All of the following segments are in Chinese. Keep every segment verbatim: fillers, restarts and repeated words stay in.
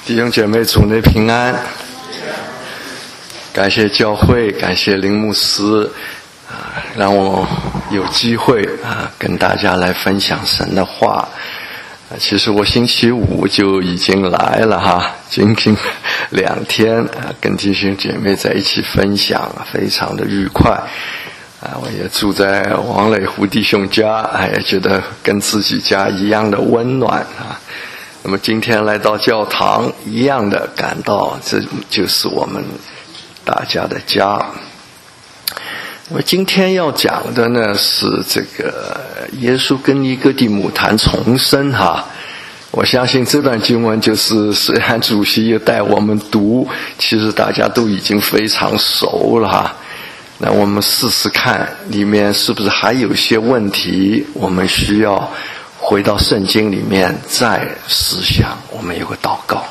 弟兄姐妹，主内平安。感谢教会，感谢林牧师啊，让我有机会啊跟大家来分享神的话。啊，其实我星期五就已经来了哈，今天两天啊，跟弟兄姐妹在一起分享，非常的愉快。啊，我也住在王磊胡弟兄家，哎，也觉得跟自己家一样的温暖啊。那么今天来到教堂，一样的感到这就是我们大家的家。那么今天要讲的呢是这个耶稣跟尼哥底母谈重生哈。我相信这段经文就是虽然主席也带我们读，其实大家都已经非常熟了哈。那我们试试看里面是不是还有一些问题我们需要回到圣经里面再思想。我们有个祷告。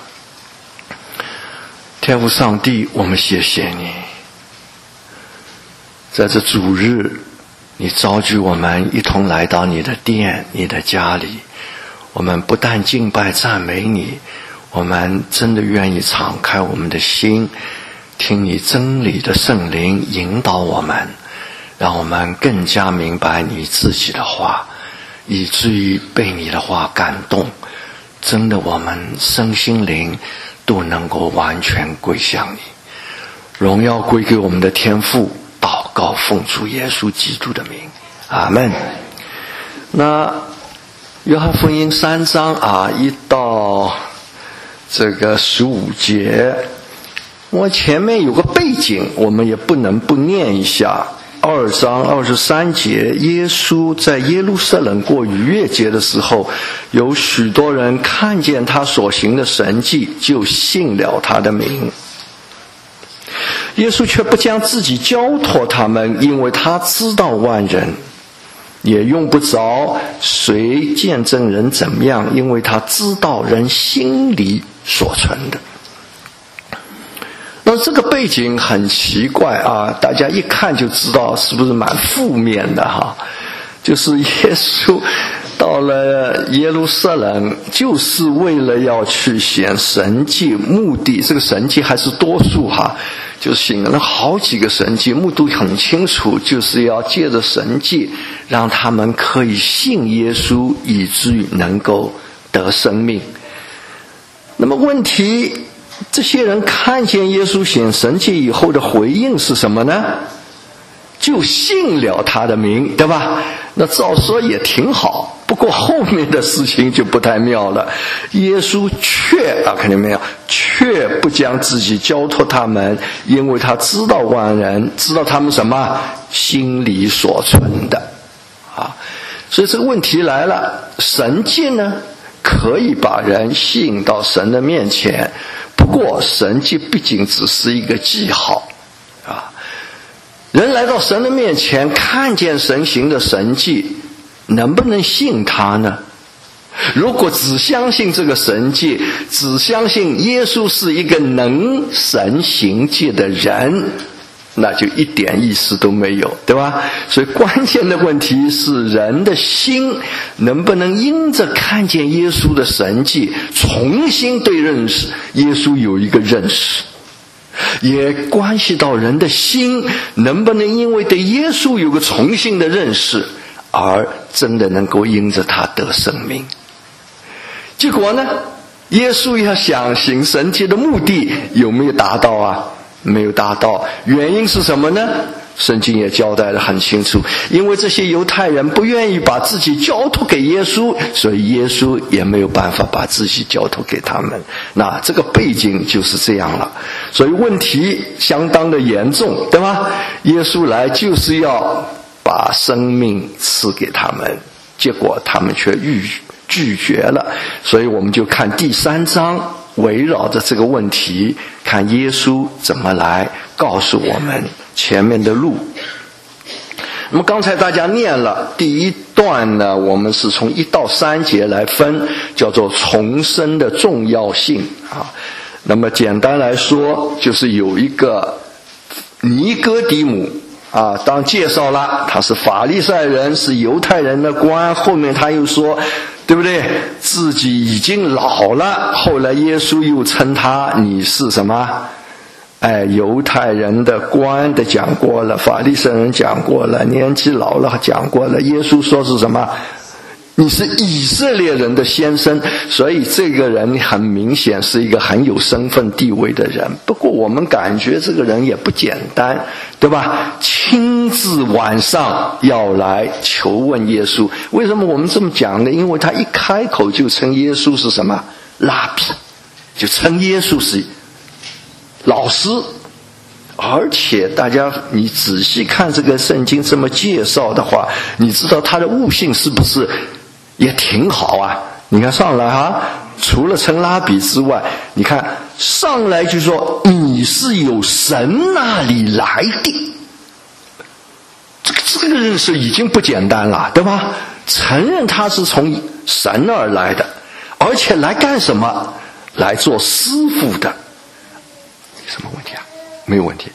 天父上帝，我们谢谢你，在这主日你召集我们一同来到你的殿，你的家里，我们不但敬拜赞美你，我们真的愿意敞开我们的心，听你真理的圣灵引导我们，让我们更加明白你自己的话，以至于被你的话感动，真的我们身心灵都能够完全归向你。荣耀归给我们的天父，祷告奉主耶稣基督的名，阿们。那约翰福音三章啊，一到这个十五节，我前面有个背景，我们也不能不念一下。二章二十三节，耶稣在耶路撒冷过逾越节的时候，有许多人看见他所行的神迹，就信了他的名。耶稣却不将自己交托他们，因为他知道万人，也用不着谁见证人怎么样，因为他知道人心里所存的。那这个背景很奇怪啊，大家一看就知道是不是蛮负面的哈。就是耶稣到了耶路撒冷，就是为了要去显神迹，目的这个神迹还是多数哈，就显了好几个神迹，目的很清楚，就是要借着神迹让他们可以信耶稣，以至于能够得生命。那么问题，这些人看见耶稣显神迹以后的回应是什么呢？就信了他的名，对吧？那照说也挺好，不过后面的事情就不太妙了。耶稣却啊，看见没有，却不将自己交托他们，因为他知道万人，知道他们什么心里所存的啊。所以这个问题来了，神迹呢可以把人吸引到神的面前，不过神迹毕竟只是一个记号啊。人来到神的面前，看见神行的神迹，能不能信他呢？如果只相信这个神迹，只相信耶稣是一个能神行迹的人，那就一点意思都没有，对吧？所以关键的问题是人的心能不能因着看见耶稣的神迹，重新对认识耶稣有一个认识，也关系到人的心能不能因为对耶稣有个重新的认识，而真的能够因着他得生命。结果呢，耶稣要想行神迹的目的有没有达到啊？没有达到。原因是什么呢？圣经也交代得很清楚，因为这些犹太人不愿意把自己交托给耶稣，所以耶稣也没有办法把自己交托给他们。那这个背景就是这样了，所以问题相当的严重，对吗？耶稣来就是要把生命赐给他们，结果他们却拒拒绝了。所以我们就看第三章，围绕着这个问题，看耶稣怎么来告诉我们前面的路。那么刚才大家念了第一段呢，我们是从一到三节来分，叫做重生的重要性啊。那么简单来说，就是有一个尼哥底母啊，当介绍了他是法利赛人，是犹太人的官，后面他又说对不对？自己已经老了，后来耶稣又称他你是什么？哎，犹太人的官的讲过了，法利赛人讲过了，年纪老了讲过了。耶稣说是什么？你是以色列人的先生，所以这个人很明显是一个很有身份地位的人。不过我们感觉这个人也不简单，对吧？亲自晚上要来求问耶稣。为什么我们这么讲呢？因为他一开口就称耶稣是什么？拉比，就称耶稣是老师。而且大家你仔细看这个圣经这么介绍的话，你知道他的悟性是不是也挺好啊？你看上来啊，除了称拉比之外，你看上来就说你是有神那里来的，这个这个认识已经不简单了，对吧？承认他是从神那儿来的，而且来干什么？来做师傅的。什么问题啊？没有问题。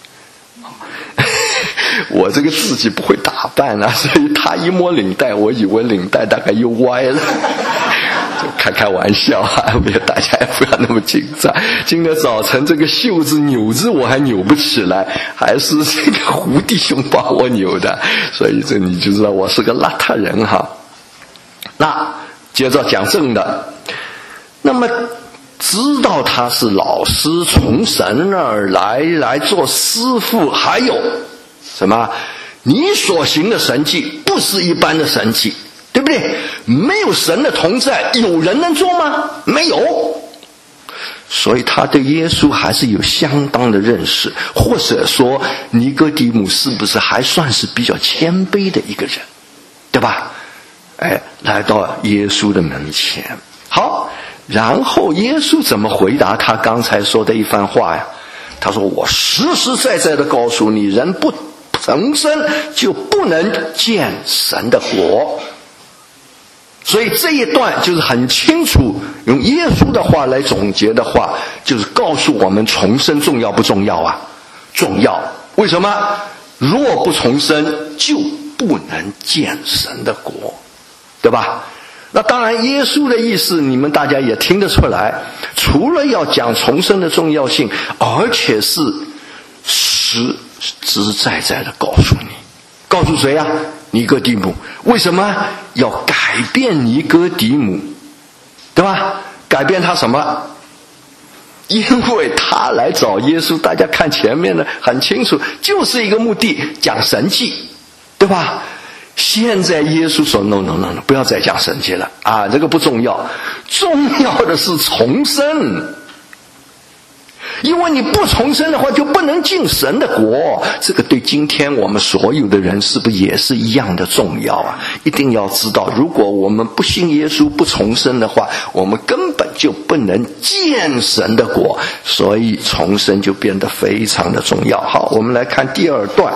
我这个自己不会打扮啊，所以他一摸领带，我以为领带大概又歪了，就开开玩笑啊，大家也不要那么紧张。今天早晨这个袖子扭子我还扭不起来，还是这个胡弟兄帮我扭的，所以这你就知道我是个邋遢人哈。那接着讲正的，那么知道他是老师，从神那儿来来做师傅，还有什么？你所行的神迹不是一般的神迹，对不对？没有神的同在，有人能做吗？没有。所以他对耶稣还是有相当的认识，或者说尼哥底母是不是还算是比较谦卑的一个人，对吧？哎，来到耶稣的门前。好，然后耶稣怎么回答他刚才说的一番话呀？他说，我实实在在的告诉你，人不重生就不能见神的国。所以这一段就是很清楚，用耶稣的话来总结的话，就是告诉我们重生重要不重要啊？重要。为什么？若不重生就不能见神的国，对吧？那当然耶稣的意思你们大家也听得出来，除了要讲重生的重要性，而且是实实在在的告诉你，告诉谁啊？尼哥底母。为什么要改变尼哥底母，对吧？改变他什么？因为他来找耶稣，大家看前面的很清楚，就是一个目的，讲神迹，对吧？现在耶稣说 no no no no， 不要再讲神迹了啊，这个不重要，重要的是重生。因为你不重生的话，就不能进神的国。这个对今天我们所有的人是不是也是一样的重要啊？一定要知道，如果我们不信耶稣不重生的话，我们根本就不能见神的国，所以重生就变得非常的重要。好，我们来看第二段，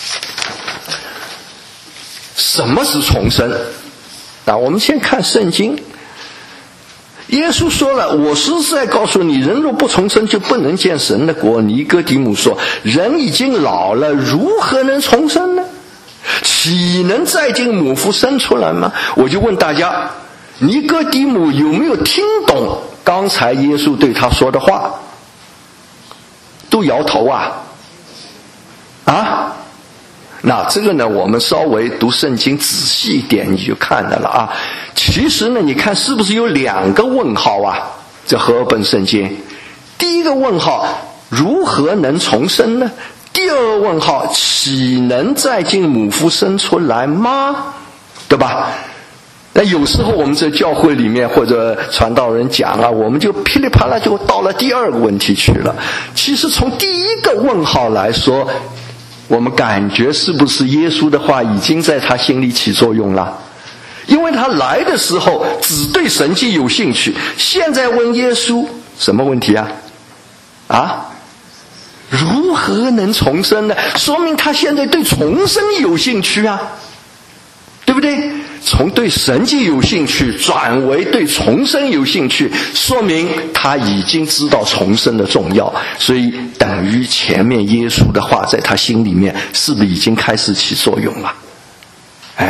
什么是重生？那我们先看圣经。耶稣说了，我实在告诉你，人若不重生就不能见神的国。尼哥底母说，人已经老了，如何能重生呢？岂能再进母腹生出来吗？我就问大家，尼哥底母有没有听懂刚才耶稣对他说的话？都摇头啊啊！那这个呢，我们稍微读圣经仔细一点你就看到了啊。其实呢，你看是不是有两个问号啊？这和合本圣经，第一个问号，如何能重生呢？第二个问号，岂能再进母腹生出来吗？对吧？那有时候我们在教会里面或者传道人讲啊，我们就噼里啪啦就到了第二个问题去了。其实从第一个问号来说，我们感觉是不是耶稣的话已经在他心里起作用了？因为他来的时候只对神迹有兴趣，现在问耶稣什么问题啊？啊？如何能重生呢？说明他现在对重生有兴趣啊，对不对？从对神迹有兴趣转为对重生有兴趣，说明他已经知道重生的重要，所以等于前面耶稣的话在他心里面是不是已经开始起作用了？哎，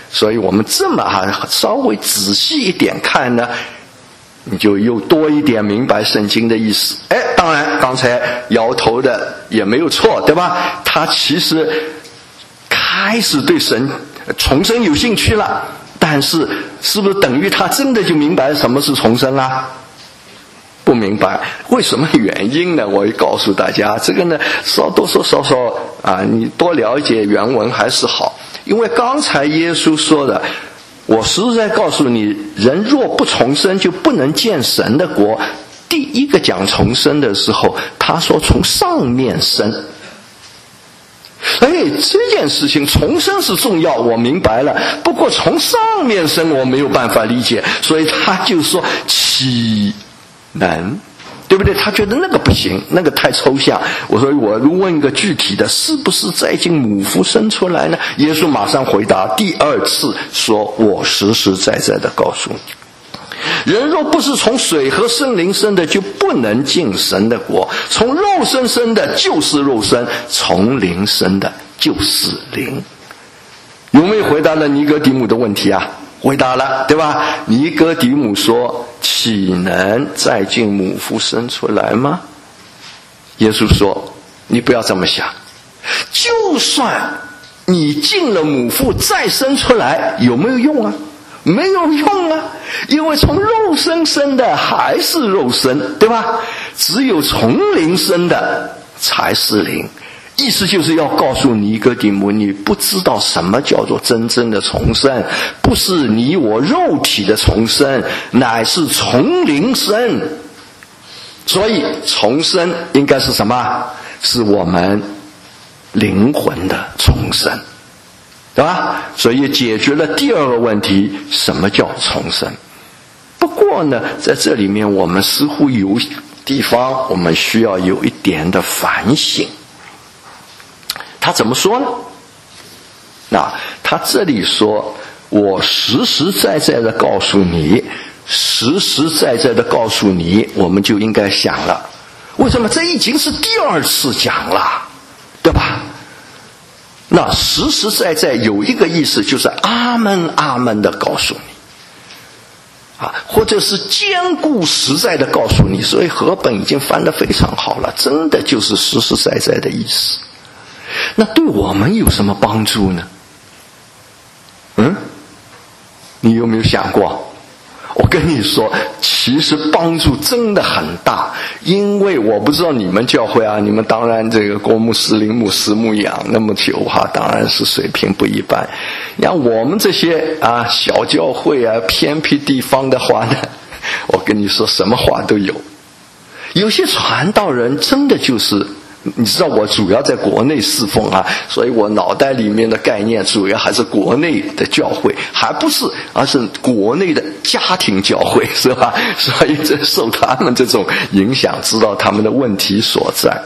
所以我们这么哈稍微仔细一点看呢，你就又多一点明白圣经的意思。哎，当然刚才摇头的也没有错，对吧？他其实开始对神重生有兴趣了，但是是不是等于他真的就明白什么是重生啊？不明白。为什么原因呢？我也告诉大家，这个呢少多说少少啊，你多了解原文还是好。因为刚才耶稣说的，我实在告诉你，人若不重生就不能见神的国。第一个讲重生的时候，他说从上面生。哎，这件事情重生是重要，我明白了，不过从上面生我没有办法理解，所以他就说岂能，对不对？他觉得那个不行，那个太抽象。我说我问一个具体的，是不是再经母腹生出来呢？耶稣马上回答，第二次说，我实实在在的告诉你，人若不是从水和圣灵生的，就不能进神的国。从肉身生的就是肉身，从灵生的就是灵。有没有回答了尼哥底母的问题啊？回答了，对吧？尼哥底母说，岂能再进母腹生出来吗？耶稣说，你不要这么想，就算你进了母腹再生出来，有没有用啊？没有用啊，因为从肉身生的还是肉身，对吧？只有从灵生的才是灵。意思就是要告诉尼哥底母，你不知道什么叫做真正的重生，不是你我肉体的重生，乃是从灵生。所以重生应该是什么？是我们灵魂的重生，对吧？所以解决了第二个问题，什么叫重生？不过呢，在这里面我们似乎有地方我们需要有一点的反省。他怎么说呢？那他这里说，我实实在在的告诉你，实实在在的告诉你，我们就应该想了，为什么这已经是第二次讲了，对吧？那实实在在有一个意思，就是阿门阿门的告诉你啊，或者是坚固实在的告诉你。所以和本已经翻得非常好了，真的就是实实在在的意思。那对我们有什么帮助呢？嗯，你有没有想过？我跟你说，其实帮助真的很大。因为我不知道你们教会啊，你们当然这个郭牧师、林牧师牧养那么久哈、啊，当然是水平不一般。像我们这些啊小教会啊、偏僻地方的话呢，我跟你说什么话都有。有些传道人真的就是。你知道我主要在国内侍奉啊，所以我脑袋里面的概念主要还是国内的教会，还不是，而是国内的家庭教会，是吧？所以这受他们这种影响，知道他们的问题所在。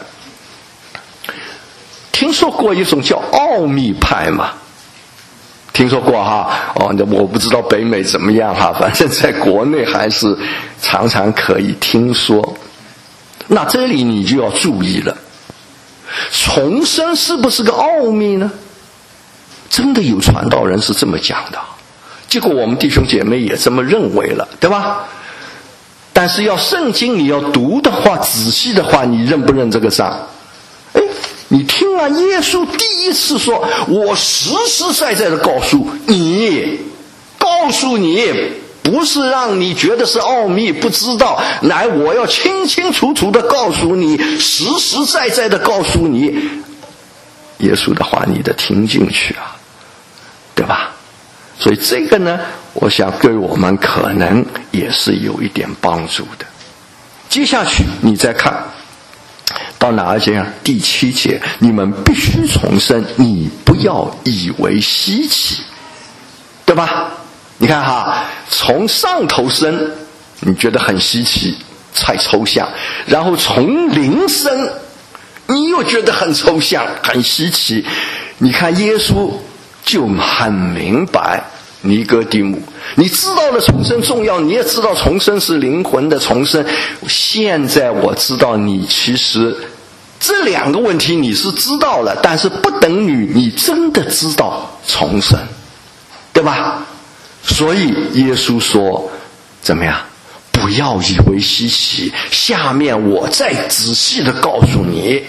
听说过一种叫奥秘派吗？听说过哈？哦，我不知道北美怎么样哈，反正在国内还是常常可以听说。那这里你就要注意了。重生是不是个奥秘呢？真的有传道人是这么讲的，结果我们弟兄姐妹也这么认为了，对吧？但是要圣经你要读的话，仔细的话，你认不认这个账？哎，你听啊，耶稣第一次说，我实实在在的告诉你，告诉你，不是让你觉得是奥秘不知道，乃我要清清楚楚的告诉你，实实在在的告诉你。耶稣的话你得听进去啊，对吧？所以这个呢，我想对我们可能也是有一点帮助的。接下去你再看到哪一节啊？第七节，你们必须重生，你不要以为稀奇，对吧？你看哈，从上头生，你觉得很稀奇，太抽象；然后从灵生，你又觉得很抽象，很稀奇。你看耶稣就很明白，尼哥底母，你知道了重生重要，你也知道重生是灵魂的重生。现在我知道你其实这两个问题你是知道了，但是不等于你真的知道重生。对对吧？所以耶稣说怎么样？不要以为稀奇，下面我再仔细的告诉你，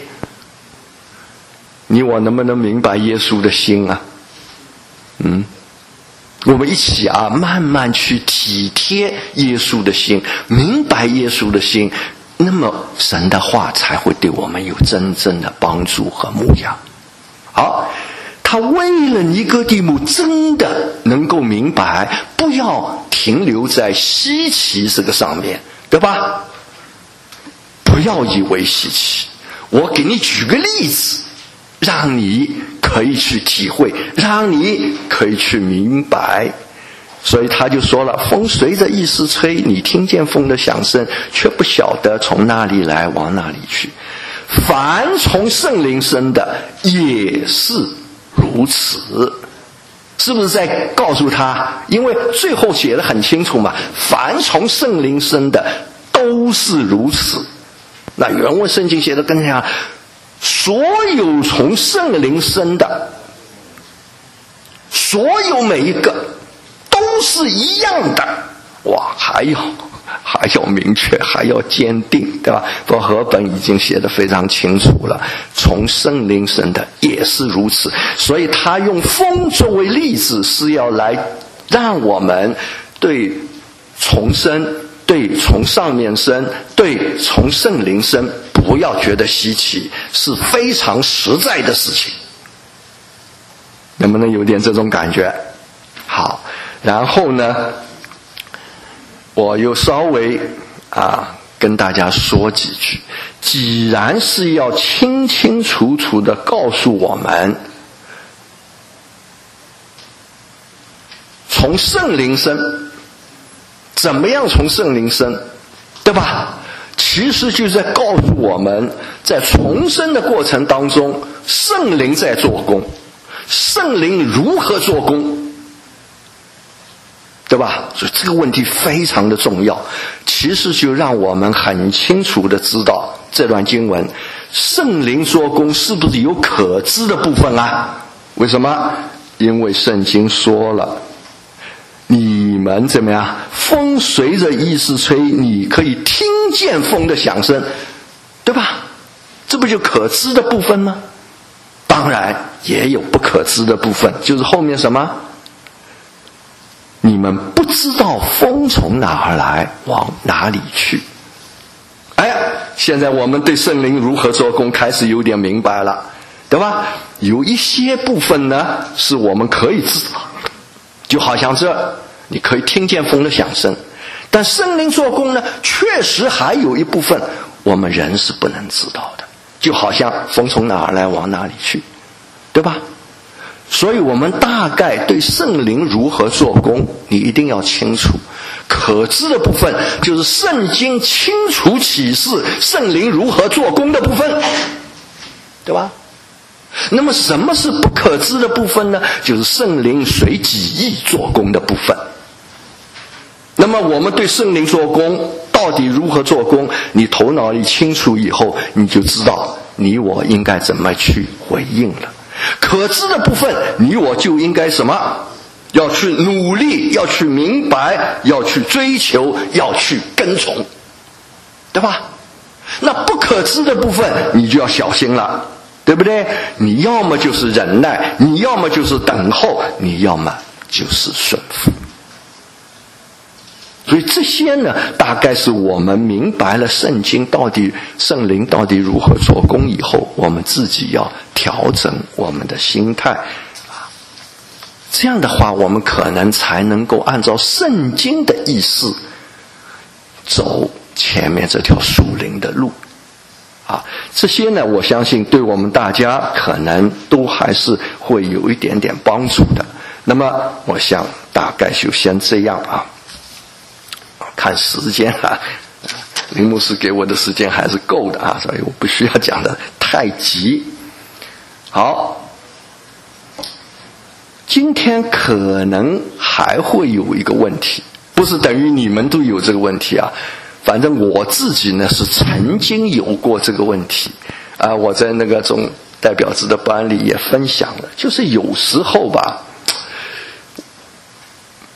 你我能不能明白耶稣的心啊？嗯，我们一起啊，慢慢去体贴耶稣的心，明白耶稣的心，那么神的话才会对我们有真正的帮助和牧养。好，他为了尼哥底母真的能够明白，不要停留在稀奇这个上面，对吧？不要以为稀奇，我给你举个例子，让你可以去体会，让你可以去明白。所以他就说了，风随着意思吹，你听见风的响声，却不晓得从哪里来，往哪里去。凡从圣灵生的也是如此。是不是在告诉他？因为最后写得很清楚嘛，凡从圣灵生的都是如此。那原文圣经写的更加，所有从圣灵生的，所有每一个都是一样的。哇，还要还要明确，还要坚定，对吧？不过和本已经写得非常清楚了，从圣灵生的也是如此。所以他用风作为例子，是要来让我们对重生，对从上面生，对从圣灵生，不要觉得稀奇，是非常实在的事情。能不能有点这种感觉？好，然后呢，我又稍微啊跟大家说几句。既然是要清清楚楚地告诉我们，从圣灵生，怎么样从圣灵生，对吧？其实就是在告诉我们，在重生的过程当中，圣灵在做工，圣灵如何做工，对吧？所以这个问题非常的重要。其实就让我们很清楚的知道这段经文，圣灵做工是不是有可知的部分啊？为什么？因为圣经说了，你们怎么样？风随着意思吹，你可以听见风的响声，对吧？这不就可知的部分吗？当然也有不可知的部分，就是后面什么？你们不知道风从哪儿来，往哪里去。哎，现在我们对圣灵如何做工开始有点明白了，对吧？有一些部分呢是我们可以知道，就好像这你可以听见风的响声，但圣灵做工呢，确实还有一部分我们人是不能知道的，就好像风从哪儿来，往哪里去，对吧？所以我们大概对圣灵如何做工，你一定要清楚。可知的部分就是圣经清楚启示圣灵如何做工的部分，对吧？那么什么是不可知的部分呢？就是圣灵随己意做工的部分。那么我们对圣灵做工到底如何做工，你头脑里清楚以后，你就知道你我应该怎么去回应了。可知的部分，你我就应该什么？要去努力，要去明白，要去追求，要去跟从，对吧？那不可知的部分，你就要小心了，对不对？你要么就是忍耐，你要么就是等候，你要么就是顺服。所以这些呢，大概是我们明白了圣经到底圣灵到底如何做工以后，我们自己要调整我们的心态啊。这样的话，我们可能才能够按照圣经的意思走前面这条属灵的路啊。这些呢，我相信对我们大家可能都还是会有一点点帮助的。那么我想大概就先这样啊。看时间啊，林牧师给我的时间还是够的啊，所以我不需要讲的太急。好，今天可能还会有一个问题，不是等于你们都有这个问题啊，反正我自己呢是曾经有过这个问题啊，我在那个总代表制的班里也分享了，就是有时候吧，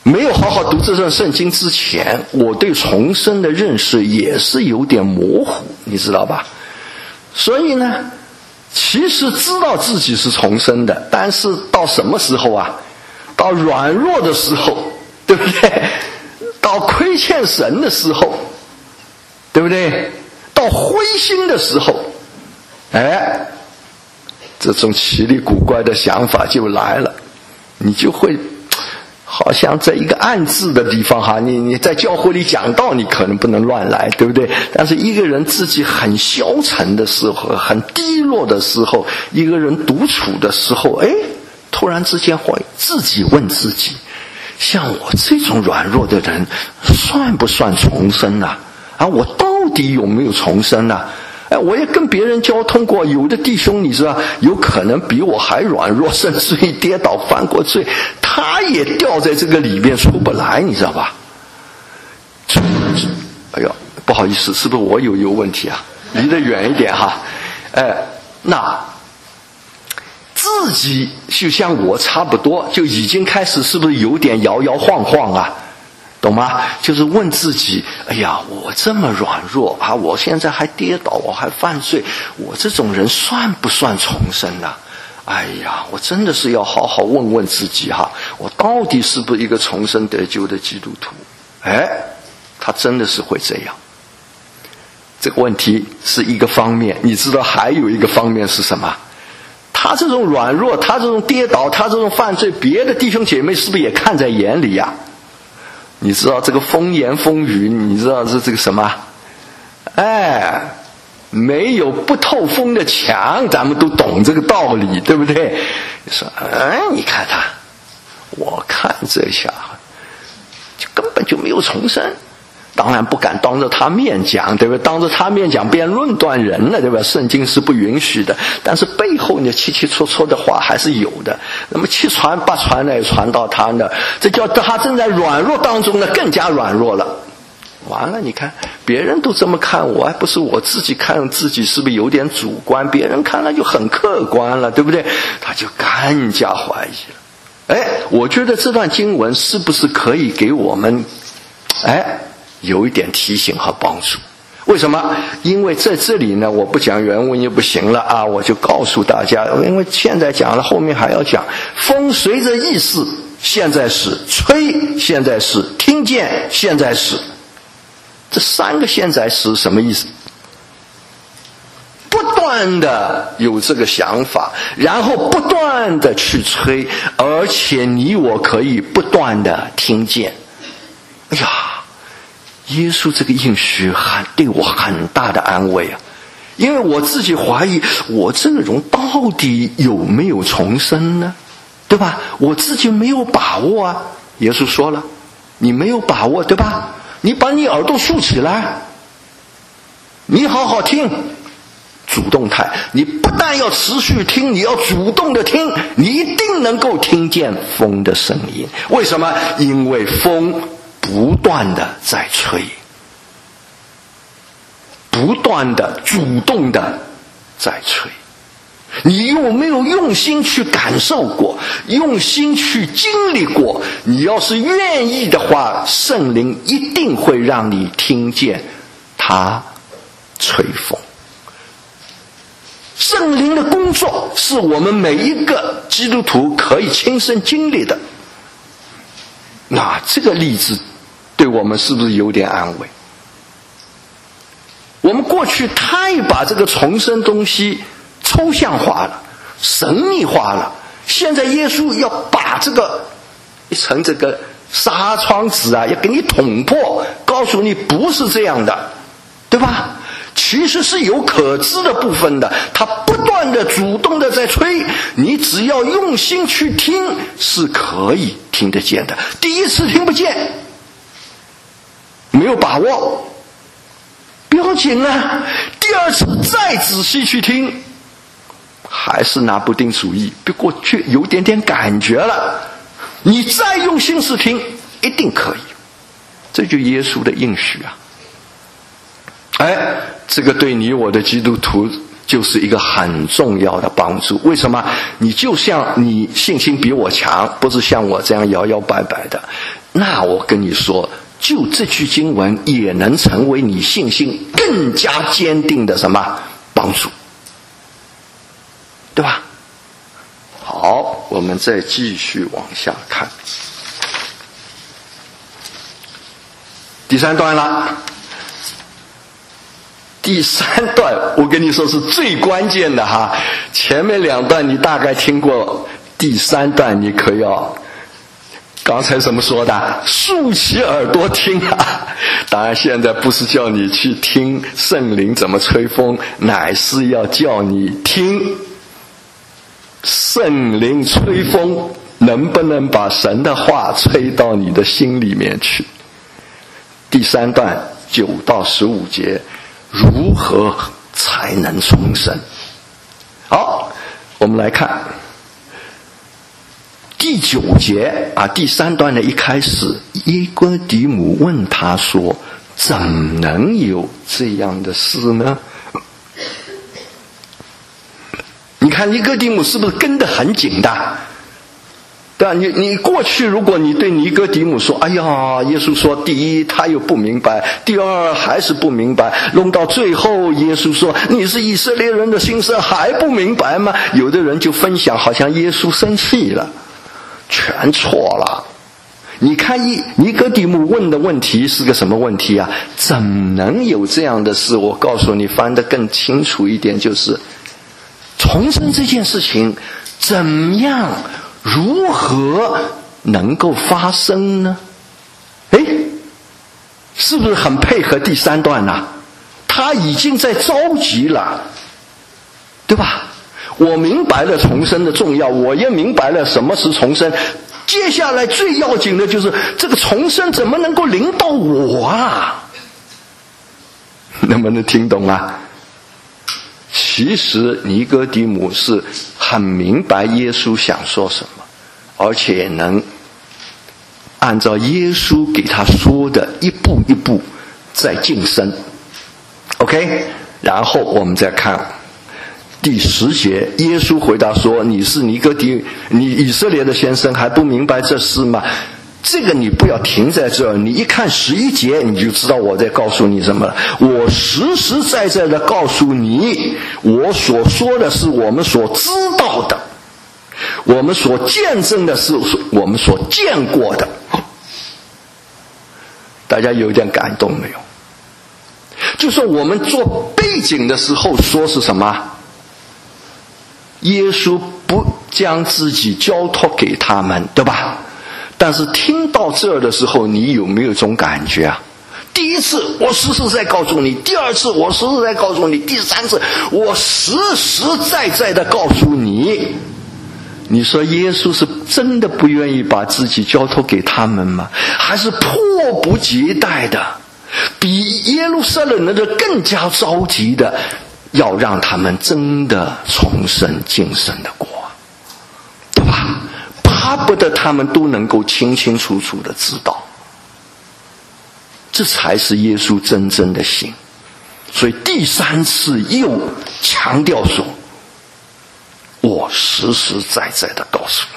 没有好好读这段圣经之前，我对重生的认识也是有点模糊，你知道吧？所以呢，其实知道自己是重生的，但是到什么时候啊？到软弱的时候，对不对？到亏欠神的时候，对不对？到灰心的时候，哎，这种奇里古怪的想法就来了，你就会好像在一个暗自的地方哈，你你在教会里讲道，你可能不能乱来，对不对？但是一个人自己很消沉的时候，很低落的时候，一个人独处的时候，哎，突然之间会自己问自己，像我这种软弱的人，算不算重生啊？啊，我到底有没有重生啊？哎，我也跟别人交通过，有的弟兄你知道，有可能比我还软弱，甚至于跌倒犯过罪，他也掉在这个里面出不来，你知道吧？哎呦，不好意思，是不是我有有问题啊？离得远一点哈。哎，那自己就像我差不多，就已经开始是不是有点摇摇晃晃啊？懂吗？就是问自己，哎呀，我这么软弱啊，我现在还跌倒，我还犯罪，我这种人算不算重生啊？哎呀，我真的是要好好问问自己哈，我到底是不是一个重生得救的基督徒？哎，他真的是会这样。这个问题是一个方面，你知道还有一个方面是什么？他这种软弱，他这种跌倒，他这种犯罪，别的弟兄姐妹是不是也看在眼里呀？你知道这个风言风语，你知道是这个什么？哎，没有不透风的墙，咱们都懂这个道理，对不对？你说，哎，你看他，我看这下就根本就没有重生。当然不敢当着他面讲，对吧？当着他面讲别论断人了，对吧？圣经是不允许的，但是背后你七七戳戳的话还是有的。那么七传八传呢，传到他那，这叫他正在软弱当中呢，更加软弱了。完了，你看别人都这么看我，还不是我自己看自己，是不是有点主观？别人看了就很客观了，对不对？他就更加怀疑了。哎，我觉得这段经文是不是可以给我们，哎，有一点提醒和帮助？为什么？因为在这里呢，我不讲原文也不行了啊，我就告诉大家，因为现在讲了，后面还要讲。风随着意思，现在是吹，现在是听见，现在是，这三个现在是什么意思？不断的有这个想法，然后不断的去吹，而且你我可以不断的听见。哎呀，耶稣这个应许很对我很大的安慰啊！因为我自己怀疑，我这个人到底有没有重生呢？对吧？我自己没有把握啊。耶稣说了，你没有把握，对吧？你把你耳朵竖起来，你好好听，主动态。你不但要持续听，你要主动的听，你一定能够听见风的声音。为什么？因为风不断的在吹，不断的主动的在吹。你有没有用心去感受过，用心去经历过？你要是愿意的话，圣灵一定会让你听见他吹风。圣灵的工作是我们每一个基督徒可以亲身经历的。那这个例子对我们是不是有点安慰？我们过去太把这个重生东西抽象化了，神秘化了。现在耶稣要把这个一层这个纱窗纸啊，要给你捅破，告诉你不是这样的，对吧？其实是有可知的部分的，他不断的主动的在吹，你只要用心去听，是可以听得见的。第一次听不见，没有把握，不要紧啊，第二次再仔细去听，还是拿不定主意，不过却有点点感觉了，你再用心思听，一定可以。这就耶稣的应许啊！哎，这个对你我的基督徒就是一个很重要的帮助。为什么？你就像你信心比我强，不是像我这样摇摇摆摆的， 那我跟你说，就这句经文也能成为你信心更加坚定的什么帮助，对吧？好，我们再继续往下看第三段了。第三段我跟你说是最关键的哈，前面两段你大概听过，第三段你可要刚才怎么说的？竖起耳朵听啊！当然现在不是叫你去听圣灵怎么吹风，乃是要叫你听圣灵吹风能不能把神的话吹到你的心里面去。第三段九到十五节，如何才能重生？好，我们来看第九节啊，第三段的一开始，耶哥底母问他说：“怎能有这样的事呢？”你看尼哥底母是不是跟得很紧的？对吧？你你过去如果你对尼哥底母说：“哎呀，耶稣说，第一他又不明白，第二还是不明白，弄到最后耶稣说你是以色列人的心声还不明白吗？”有的人就分享好像耶稣生气了，全错了。你看一尼哥底母问的问题是个什么问题啊？怎能有这样的事？我告诉你，翻得更清楚一点，就是重生这件事情怎样如何能够发生呢？诶，是不是很配合第三段呢、啊？他已经在着急了，对吧？我明白了重生的重要，我也明白了什么是重生。接下来最要紧的就是这个重生怎么能够临到我啊？能不能听懂啊？其实尼哥底母是很明白耶稣想说什么，而且能按照耶稣给他说的一步一步在晋升。 OK， 然后我们再看第十节，耶稣回答说：“你是尼哥底，你以色列的先生还不明白这事吗？”这个你不要停在这儿，你一看十一节你就知道我在告诉你什么了。我实实在在的告诉你，我所说的是我们所知道的，我们所见证的是我们所见过的。大家有点感动没有？就说我们做背景的时候说是什么？耶稣不将自己交托给他们，对吧？但是听到这儿的时候，你有没有这种感觉啊？第一次我实实在在告诉你，第二次我实实在在告诉你，第三次我实实在在的告诉你。你说耶稣是真的不愿意把自己交托给他们吗？还是迫不及待的，比耶路撒冷的人更加着急的，要让他们真的重生晋升的国，对吧？巴不得他们都能够清清楚楚的知道，这才是耶稣真正的心。所以第三次又强调说，我实实在在的告诉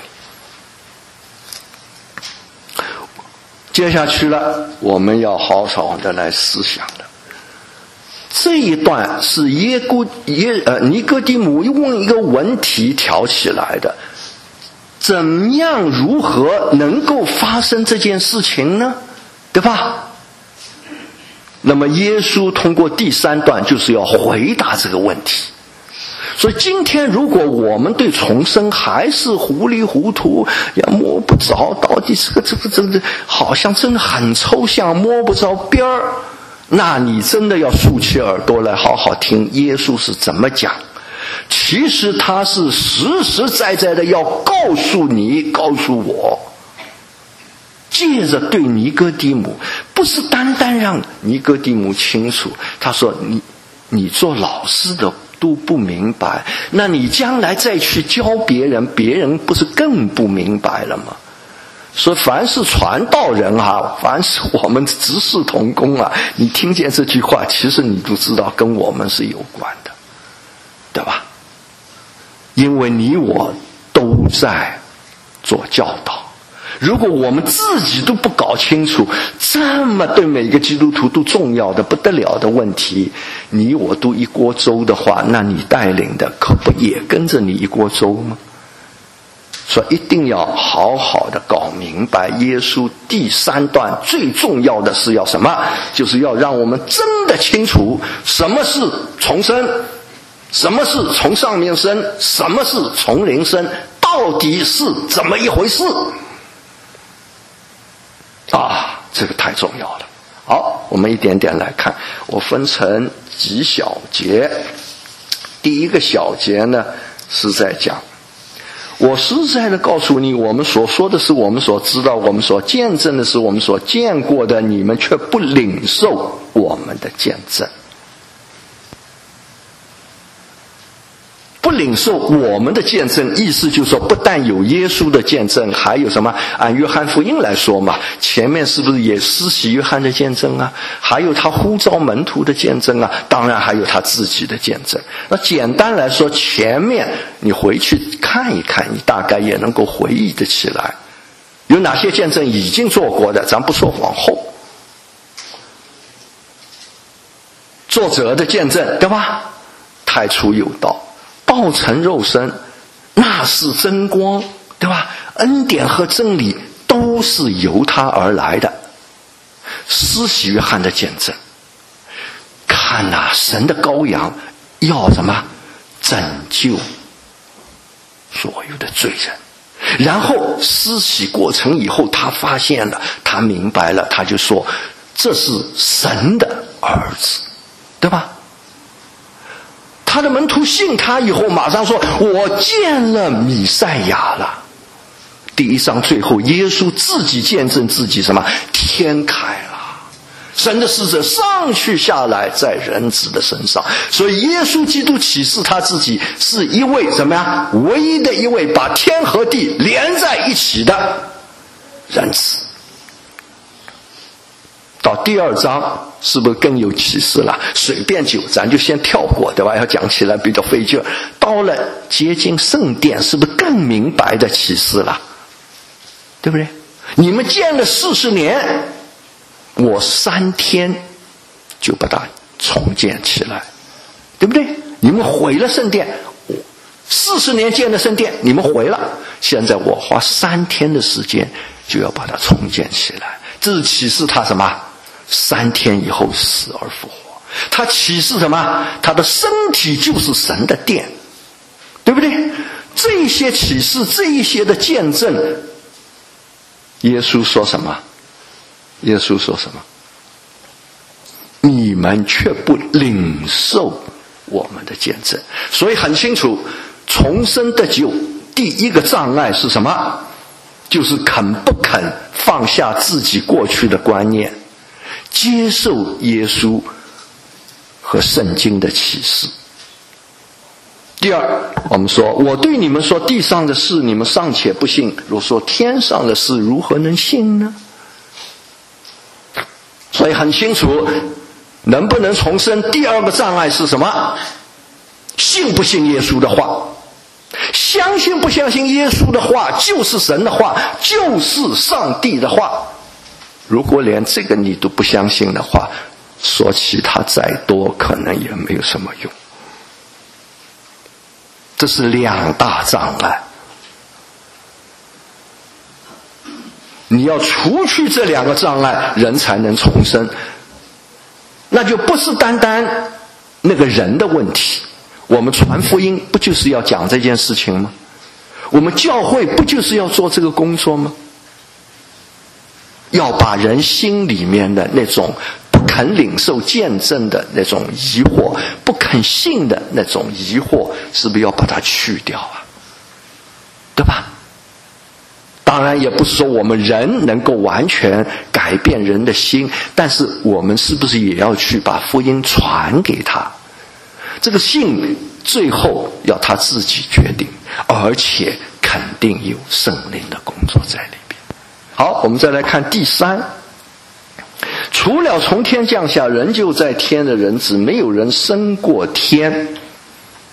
你。接下去了，我们要好好的来思想的。这一段是耶哥耶呃尼哥底母用一个问题挑起来的。怎样如何能够发生这件事情呢？对吧？那么耶稣通过第三段就是要回答这个问题。所以今天如果我们对重生还是糊里糊涂，也摸不着到底这个这个这个好像真的很抽象，摸不着边儿，那你真的要竖起耳朵来好好听耶稣是怎么讲。其实他是实实在在的要告诉你，告诉我，借着对尼哥底母，不是单单让尼哥底母清楚，他说你你做老师的都不明白，那你将来再去教别人，别人不是更不明白了吗？说凡是传道人啊，凡是我们执事同工啊，你听见这句话，其实你都知道跟我们是有关的，对吧？因为你我都在做教导， 如果我们自己都不搞清楚这么对每个基督徒都重要的不得了的问题，你我都一锅粥的话，那你带领的可不也跟着你一锅粥吗？所以一定要好好的搞明白耶稣第三段最重要的是要什么，就是要让我们真的清楚什么是重生，什么是从上面生，什么是从灵生，到底是怎么一回事啊，这个太重要了。好，我们一点点来看，我分成几小节。第一个小节呢是在讲，我实在的告诉你，我们所说的是我们所知道，我们所见证的是我们所见过的，你们却不领受我们的见证。不领受我们的见证，意思就是说不但有耶稣的见证，还有什么？按约翰福音来说嘛，前面是不是也施洗约翰的见证啊？还有他呼召门徒的见证啊，当然还有他自己的见证。那简单来说，前面你回去看一看，你大概也能够回忆得起来，有哪些见证已经做过的，咱不说往后。作者的见证，对吧？太初有道，道成肉身，那是真光，对吧？恩典和真理都是由他而来的。施洗约翰的见证，看哪，神的羔羊要什么？拯救所有的罪人。然后施洗过程以后，他发现了，他明白了，他就说这是神的儿子，对吧？他的门徒信他以后，马上说我见了弥赛亚了。第一章最后，耶稣自己见证自己什么？天开了，神的使者上去下来在人子的身上。所以耶稣基督启示他自己是一位怎么样？唯一的一位把天和地连在一起的人子。到第二章是不是更有启示了？随便就咱就先跳过，对吧？要讲起来比较费劲。到了接近圣殿，是不是更明白的启示了？对不对？你们建了四十年，我三天就把它重建起来，对不对？你们毁了圣殿，四十年建的圣殿你们毁了，现在我花三天的时间就要把它重建起来。这是启示他什么？三天以后死而复活。他启示什么？他的身体就是神的殿，对不对？这些启示，这一些的见证，耶稣说什么？耶稣说什么？你们却不领受我们的见证。所以很清楚，重生得救第一个障碍是什么？就是肯不肯放下自己过去的观念，接受耶稣和圣经的启示。第二，我们说，我对你们说地上的事你们尚且不信，若说天上的事如何能信呢？所以很清楚，能不能重生第二个障碍是什么？信不信耶稣的话。相信不相信耶稣的话就是神的话，就是上帝的话。如果连这个你都不相信的话，说其他再多可能也没有什么用。这是两大障碍，你要除去这两个障碍，人才能重生。那就不是单单那个人的问题，我们传福音不就是要讲这件事情吗？我们教会不就是要做这个工作吗？要把人心里面的那种不肯领受见证的那种疑惑，不肯信的那种疑惑，是不是要把它去掉啊？对吧？当然也不是说我们人能够完全改变人的心，但是我们是不是也要去把福音传给他？这个信最后要他自己决定，而且肯定有圣灵的工作在里边。好，我们再来看第三，除了从天降下仍旧在天的人子，没有人升过天。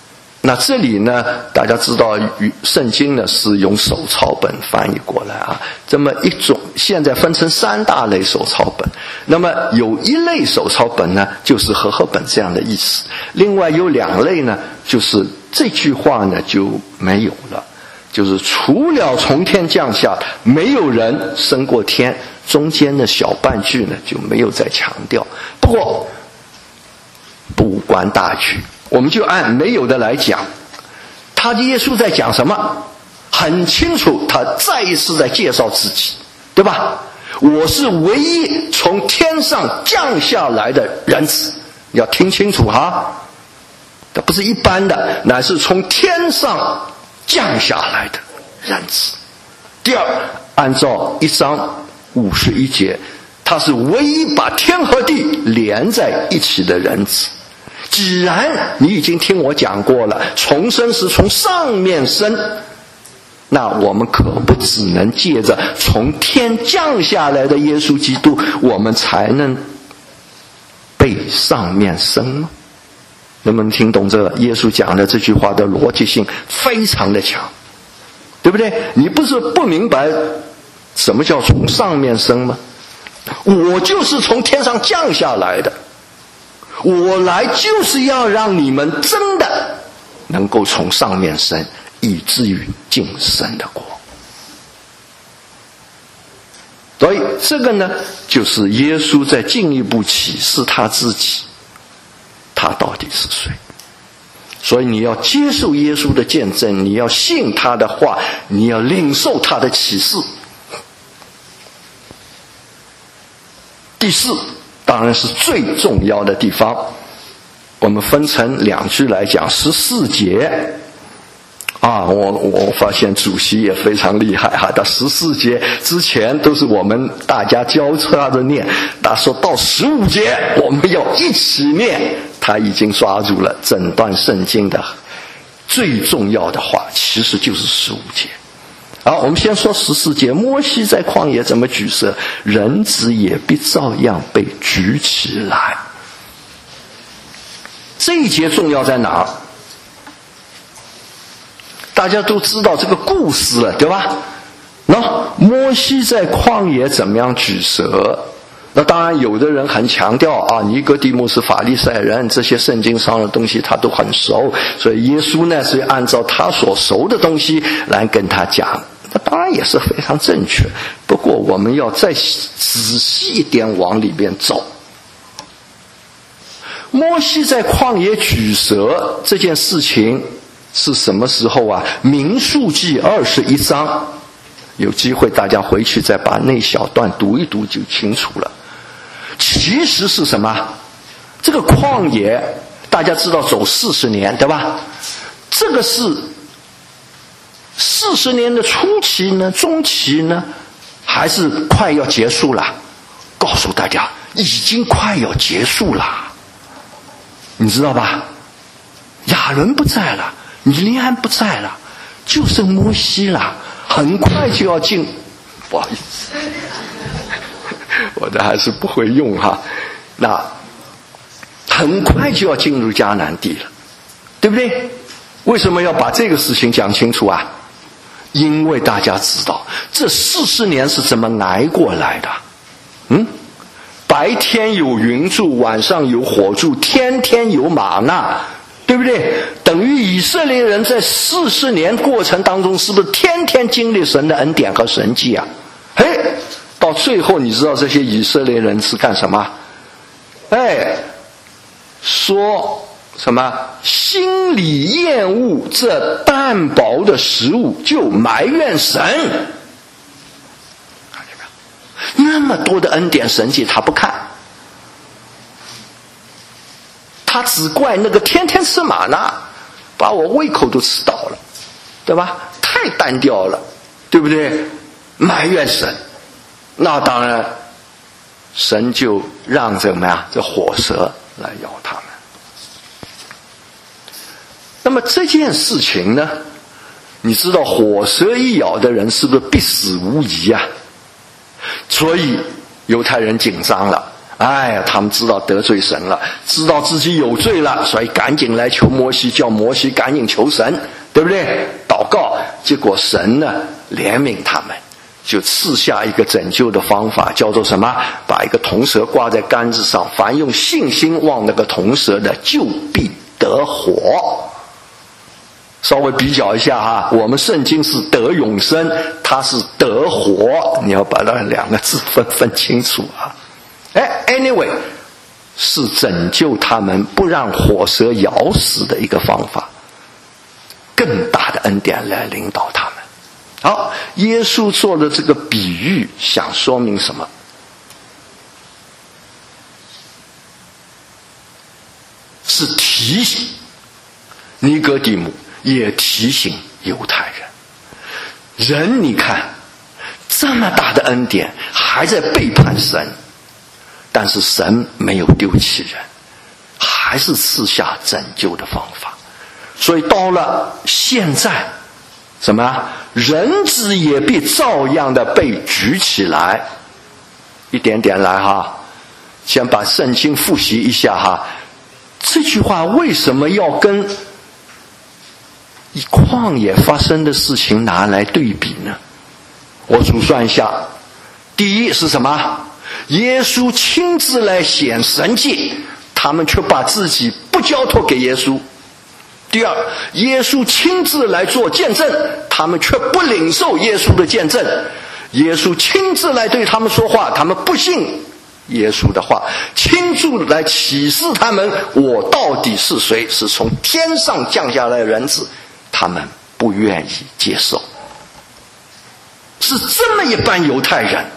那这里呢，大家知道圣经呢是用手抄本翻译过来啊，这么一种现在分成三大类手抄本。那么有一类手抄本呢，就是和合本这样的意思；另外有两类呢，就是这句话呢就没有了，就是除了从天降下，没有人升过天，中间的小半句呢就没有再强调。不过不关大局，我们就按没有的来讲。他的耶稣在讲什么？很清楚，他再一次在介绍自己，对吧？我是唯一从天上降下来的人子，你要听清楚哈，这不是一般的，乃是从天上降下来的人子。第二，按照一章五十一节，他是唯一把天和地连在一起的人子。既然你已经听我讲过了，重生是从上面生，那我们可不只能借着从天降下来的耶稣基督，我们才能被上面生吗？能不能听懂这个？耶稣讲的这句话的逻辑性非常的强，对不对？你不是不明白什么叫从上面生吗？我就是从天上降下来的，我来就是要让你们真的能够从上面生，以至于今生的国。所以这个呢，就是耶稣在进一步启示他自己，他到底是谁。所以你要接受耶稣的见证，你要信他的话，你要领受他的启示。第四，当然是最重要的地方，我们分成两句来讲。十四节啊，我我发现主席也非常厉害哈，到十四节之前都是我们大家交叉着念，他说到十五节我们要一起念，他已经抓住了整段圣经的最重要的话，其实就是十五节。好，我们先说十四节，摩西在旷野怎么举蛇，人子也必照样被举起来。这一节重要在哪儿？大家都知道这个故事了，对吧？那摩西在旷野怎么样举蛇？那当然有的人很强调啊，尼哥底母是法利赛人，这些圣经上的东西他都很熟，所以耶稣呢是按照他所熟的东西来跟他讲，那当然也是非常正确。不过我们要再仔细一点往里边走。摩西在旷野举蛇这件事情是什么时候啊？民数记二十一章，有机会大家回去再把那小段读一读就清楚了。其实是什么？这个旷野大家知道走四十年，对吧？这个是四十年的初期呢，中期呢，还是快要结束了？告诉大家，已经快要结束了，你知道吧？亚伦不在了，米利暗不在了，就剩摩西了，很快就要进。不好意思，我这还是不会用哈。那很快就要进入迦南地了，对不对？为什么要把这个事情讲清楚啊？因为大家知道这四十年是怎么挨过来的。嗯，白天有云柱，晚上有火柱，天天有玛纳，对不对？等于以色列人在四十年过程当中，是不是天天经历神的恩典和神迹啊？嘿，到最后你知道这些以色列人是干什么？哎，说什么心里厌恶这淡薄的食物，就埋怨神。那么多的恩典神迹他不看，他只怪那个天天吃玛纳，把我胃口都吃到了，对吧？太单调了，对不对？埋怨神，那当然神就让怎么样这火蛇来咬他们。那么这件事情呢，你知道火蛇一咬的人是不是必死无疑啊？所以犹太人紧张了哎呀，他们知道得罪神了，知道自己有罪了，所以赶紧来求摩西，叫摩西赶紧求神，对不对？祷告，结果神呢怜悯他们，就赐下一个拯救的方法，叫做什么？把一个铜蛇挂在杆子上，凡用信心望那个铜蛇的，就必得活。稍微比较一下哈，我们圣经是得永生，它是得活，你要把那两个字分分清楚啊。哎 ，anyway， 是拯救他们，不让火蛇咬死的一个方法，更大的恩典来领导他们。好，耶稣做的这个比喻想说明什么？是提醒尼哥底母，也提醒犹太人。人你看，这么大的恩典还在背叛神，但是神没有丢弃人，还是赐下拯救的方法。所以到了现在，什么？人子也必照样的被举起来。一点点来哈，先把圣经复习一下哈。这句话为什么要跟以旷野发生的事情拿来对比呢？我数算一下，第一是什么？耶稣亲自来显神迹，他们却把自己不交托给耶稣。第二，耶稣亲自来做见证，他们却不领受耶稣的见证。耶稣亲自来对他们说话，他们不信耶稣的话，亲自来启示他们我到底是谁，是从天上降下来的人子，他们不愿意接受。是这么一般犹太人，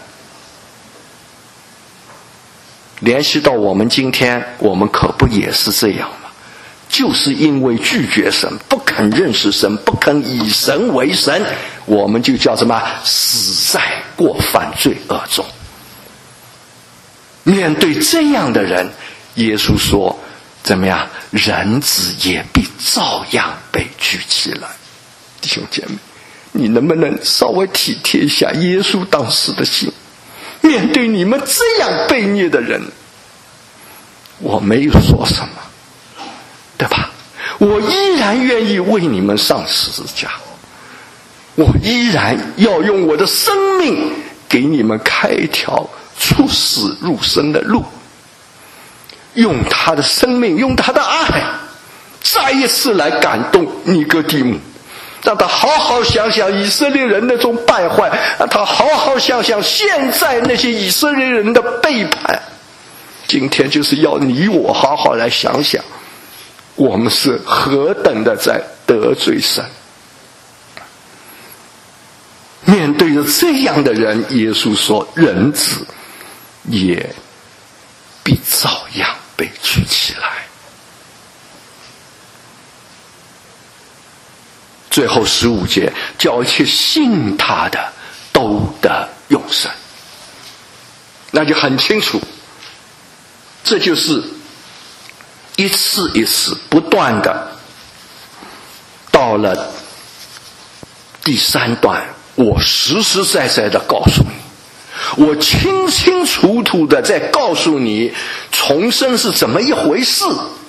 联系到我们今天，我们可不也是这样吗？就是因为拒绝神，不肯认识神，不肯以神为神，我们就叫什么？死在过犯罪恶中。面对这样的人，耶稣说怎么样？人子也必照样被举起来。弟兄姐妹，你能不能稍微体贴一下耶稣当时的心？面对你们这样悖逆的人，我没有说什么，对吧？我依然愿意为你们上十字架，我依然要用我的生命给你们开一条出死入生的路，用他的生命，用他的爱，再一次来感动尼哥底母，让他好好想想以色列人那种败坏，让他好好想想现在那些以色列人的背叛。今天就是要你我好好来想想，我们是何等的在得罪神。面对着这样的人，耶稣说人子也必照样被举起来。最后十五节，叫一切信他的都得永生。那就很清楚，这就是一次一次不断的，到了第三段，我实实在在的告诉你，我清清楚楚的在告诉你重生是怎么一回事。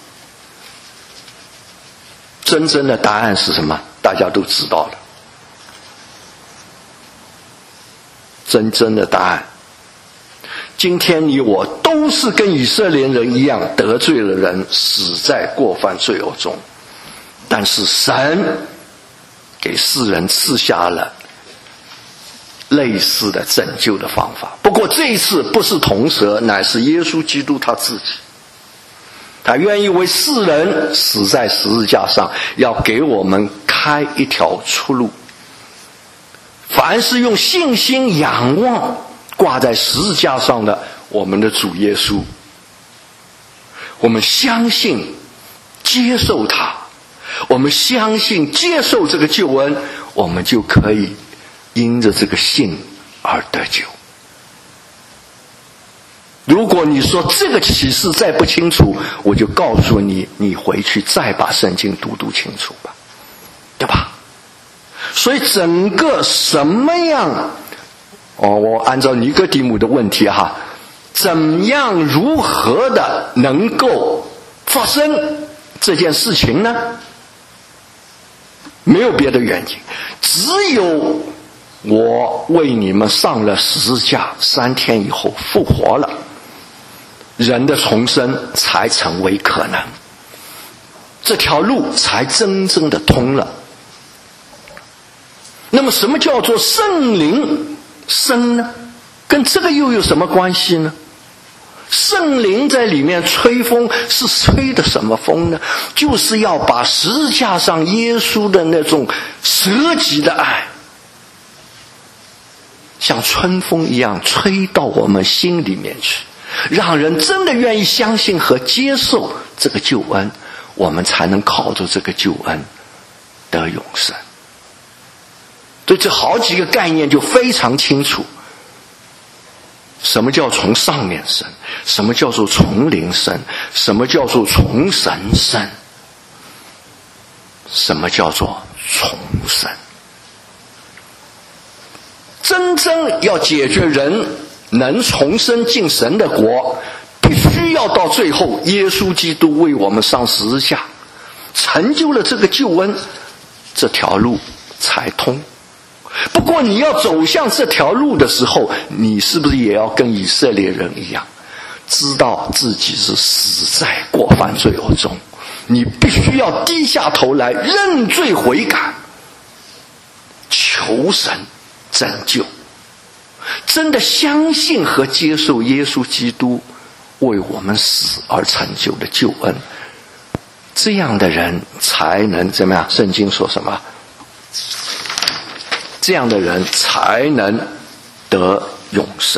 真正的答案是什么？大家都知道了。真正的答案，今天你我都是跟以色列人一样得罪了人，死在过犯罪恶中，但是神给世人赐下了类似的拯救的方法。不过这一次不是铜蛇，乃是耶稣基督他自己，他愿意为世人死在十字架上，要给我们开一条出路。凡是用信心仰望挂在十字架上的我们的主耶稣，我们相信接受他，我们相信接受这个救恩，我们就可以因着这个信而得救。如果你说这个启示再不清楚，我就告诉你，你回去再把圣经读读清楚吧，对吧？所以整个什么样，哦，我按照尼哥底母的问题哈， 怎样如何的能够发生这件事情呢？没有别的原因，只有我为你们上了十字架，三天以后复活了，人的重生才成为可能，这条路才真正的通了。那么什么叫做圣灵生呢？跟这个又有什么关系呢？圣灵在里面吹风，是吹的什么风呢？就是要把十字架上耶稣的那种舍己的爱，像春风一样吹到我们心里面去，让人真的愿意相信和接受这个救恩，我们才能靠着这个救恩得永生。所以这好几个概念就非常清楚。什么叫从上面生？什么叫做从灵生？什么叫做从神生？什么叫做重生？真正要解决人能重生进神的国，必须要到最后耶稣基督为我们上十字架，成就了这个救恩，这条路才通。不过你要走向这条路的时候，你是不是也要跟以色列人一样，知道自己是死在过犯罪恶中，你必须要低下头来认罪悔改，求神拯救，真的相信和接受耶稣基督为我们死而成就的救恩，这样的人才能怎么样？圣经说什么？这样的人才能得永生。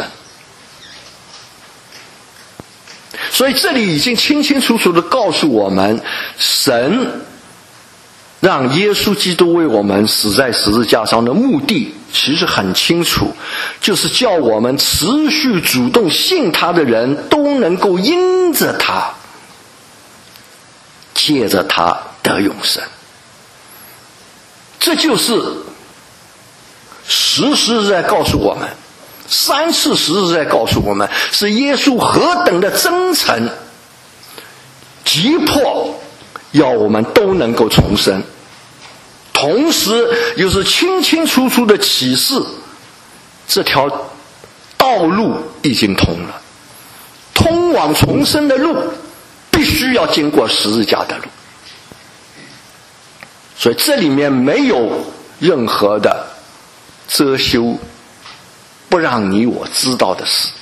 所以这里已经清清楚楚地告诉我们，神让耶稣基督为我们死在十字架上的目的其实很清楚，就是叫我们持续主动信他的人都能够因着他，借着他得永生。这就是实实在在告诉我们，三次实实在在告诉我们，是耶稣何等的真诚，急迫要我们都能够重生，同时又是清清楚楚的启示，这条道路已经通了，通往重生的路必须要经过十字架的路。所以这里面没有任何的遮羞，不让你我知道的事，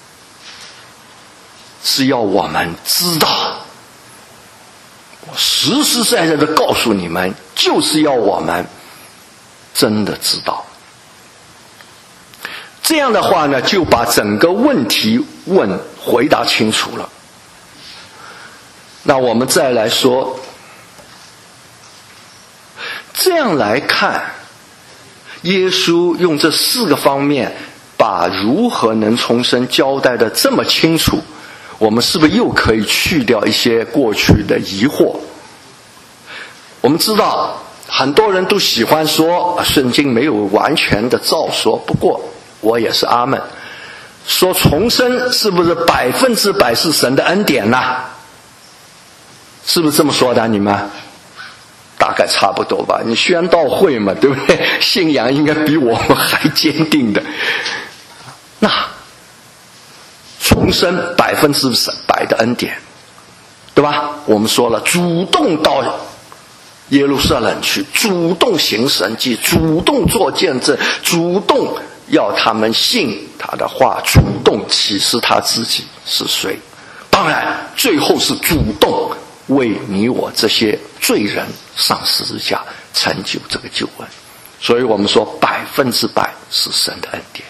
是要我们知道。我实实在在的告诉你们，就是要我们真的知道。这样的话呢，就把整个问题问回答清楚了。那我们再来说，这样来看，耶稣用这四个方面把如何能重生交代的这么清楚，我们是不是又可以去掉一些过去的疑惑？我们知道很多人都喜欢说圣经没有完全的照说，不过我也是阿们，说重生是不是百分之百是神的恩典呢？是不是这么说的？你们大概差不多吧，你宣道会嘛，对不对？信仰应该比我们还坚定的。那重生百分之百的恩典，对吧？我们说了，主动到耶路撒冷去，主动行神迹，主动做见证，主动要他们信他的话，主动启示他自己是谁。当然最后是主动为你我这些罪人上十字架，成就这个救恩。所以我们说百分之百是神的恩典。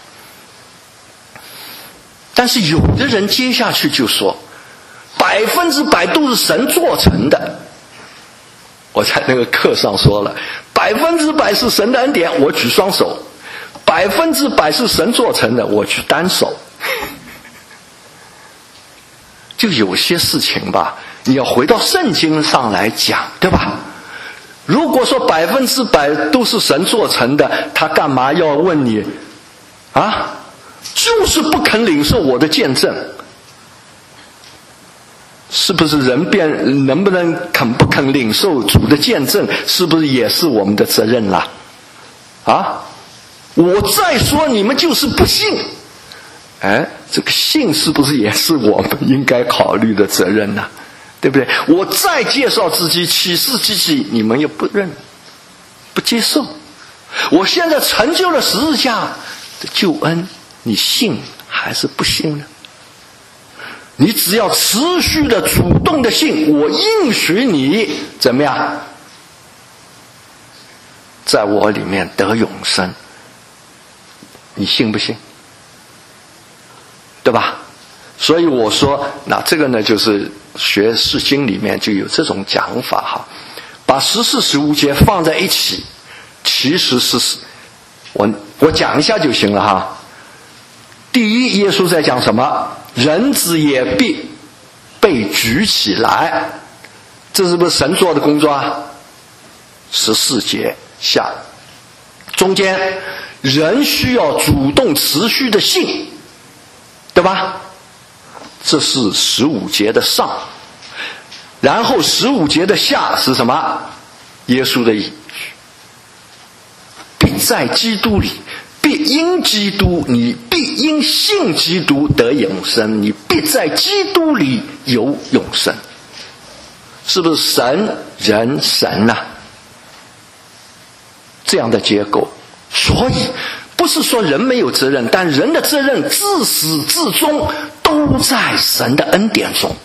但是有的人接下去就说百分之百都是神做成的。我在那个课上说了，百分之百是神的恩典，我举双手；百分之百是神做成的，我举单手。就有些事情吧，你要回到圣经上来讲，对吧？如果说百分之百都是神做成的，他干嘛要问你啊？ 就是不肯领受我的见证。是不是人变能不能肯不肯领受主的见证，是不是也是我们的责任啦？啊，我再说你们就是不信，哎，这个信是不是也是我们应该考虑的责任呢？对不对？我再介绍自己启示自己，你们又不认不接受。我现在成就了十字架的救恩，你信还是不信呢？你只要持续的主动的信，我应许你怎么样，在我里面得永生，你信不信？对吧？所以我说，那这个呢，就是学释经里面就有这种讲法哈，把十四十五节放在一起，其实是我我讲一下就行了哈。第一，耶稣在讲什么？人子也必被举起来，这是不是神做的工作啊？十四节下，中间人需要主动持续的信，对吧？这是十五节的上，然后十五节的下是什么？耶稣的应许，必在基督里。必因基督，你必因信基督得永生，你必在基督里有永生。是不是神人神啊？这样的结构。所以不是说人没有责任，但人的责任自始至终都在神的恩典中。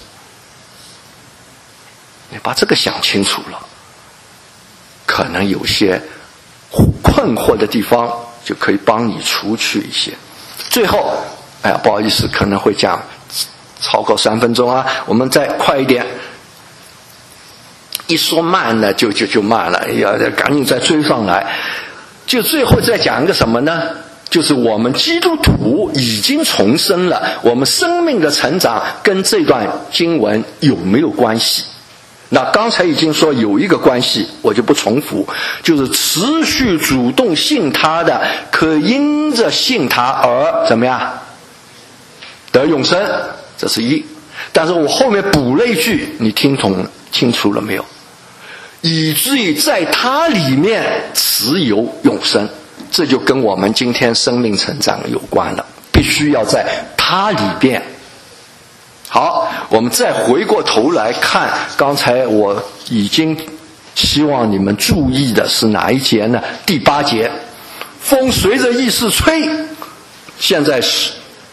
你把这个想清楚了，可能有些困惑的地方就可以帮你除去一些。最后，哎呀，不好意思，可能会讲超过三分钟啊，我们再快一点。一说慢呢，就就就慢了，要赶紧再追上来。就最后再讲一个什么呢？就是我们基督徒已经重生了，我们生命的成长跟这段经文有没有关系？那刚才已经说有一个关系，我就不重复，就是持续主动信他的，可因着信他而怎么样得永生，这是一。但是我后面补了一句，你听懂清楚了没有？以至于在他里面持有永生，这就跟我们今天生命成长有关了，必须要在他里边。好，我们再回过头来看，刚才我已经希望你们注意的是哪一节呢？第八节，风随着意识吹，现在是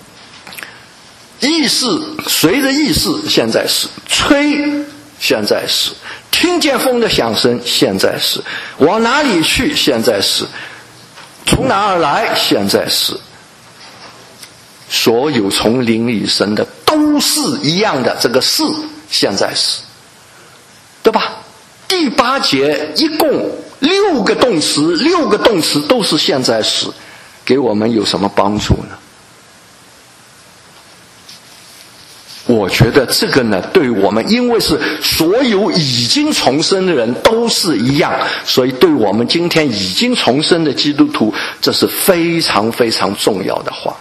意识随着意识，现在是吹，现在是听见风的响声，现在是往哪里去，现在是从哪儿来，现在是所有从灵里生的都是一样的，这个是现在是，对吧？第八节一共六个动词，六个动词都是现在时，给我们有什么帮助呢？我觉得这个呢，对我们，因为是所有已经重生的人都是一样，所以对我们今天已经重生的基督徒，这是非常非常重要的话。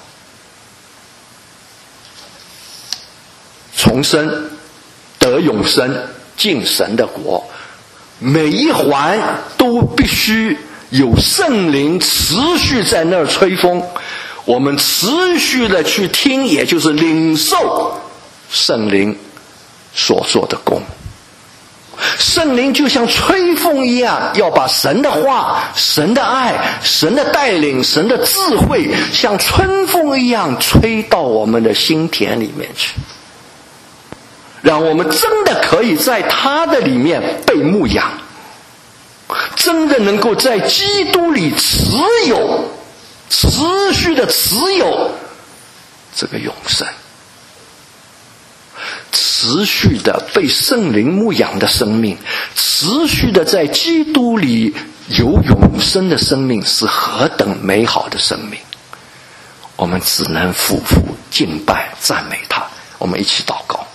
重生得永生进神的国，每一环都必须有圣灵持续在那儿吹风，我们持续的去听，也就是领受圣灵所做的功。圣灵就像吹风一样，要把神的话、神的爱、神的带领、神的智慧像春风一样吹到我们的心田里面去，让我们真的可以在他的里面被牧养，真的能够在基督里持有，持续的持有这个永生，持续的被圣灵牧养的生命，持续的在基督里有永生的生命，是何等美好的生命！我们只能俯伏敬拜赞美他。我们一起祷告。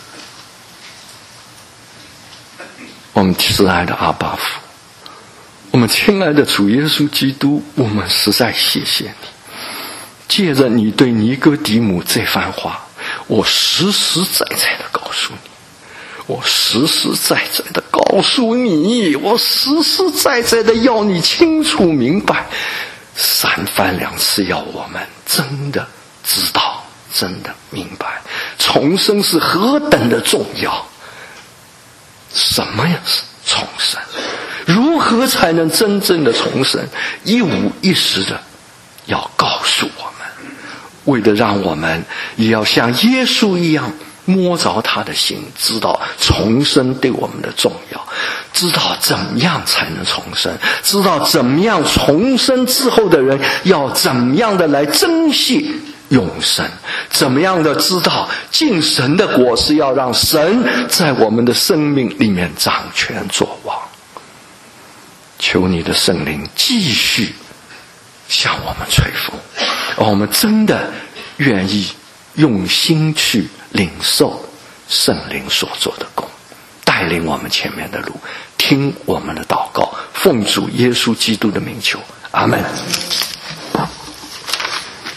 我们慈爱的阿爸父， 我们亲爱的主耶稣基督，我们实在谢谢你，借着你对尼哥底母这番话，我实实在在的告诉你，我实实在在的告诉你，我实实在在的要你清楚明白，三番两次要我们真的知道，真的明白，重生是何等的重要。什么呀是重生？如何才能真正的重生？一五一十的要告诉我们，为了让我们也要像耶稣一样摸着他的心，知道重生对我们的重要，知道怎么样才能重生，知道怎么样重生之后的人要怎么样的来珍惜永生，怎么样的知道敬神的国是要让神在我们的生命里面掌权作王。求你的圣灵继续向我们吹拂，我们真的愿意用心去领受圣灵所做的工，带领我们前面的路，听我们的祷告，奉主耶稣基督的名求，阿们。